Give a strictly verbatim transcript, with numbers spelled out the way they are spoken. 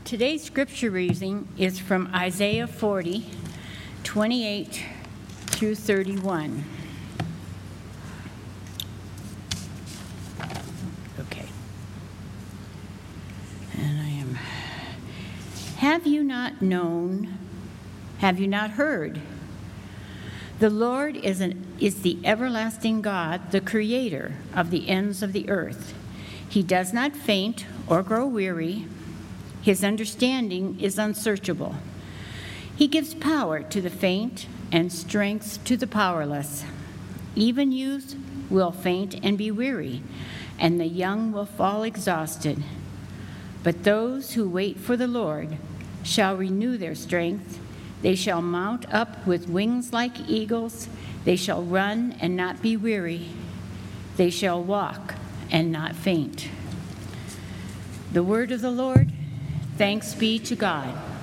Today's scripture reading is from Isaiah forty, twenty-eight through thirty-one. Okay. And I am. Have you not known? Have you not heard? The Lord is, an, is the everlasting God, the creator of the ends of the earth. He does not faint or grow weary. His understanding is unsearchable. He gives power to the faint and strength to the powerless. Even youth will faint and be weary, and the young will fall exhausted. But those who wait for the Lord shall renew their strength. They shall mount up with wings like eagles. They shall run and not be weary. They shall walk and not faint. The word of the Lord. Thanks be to God.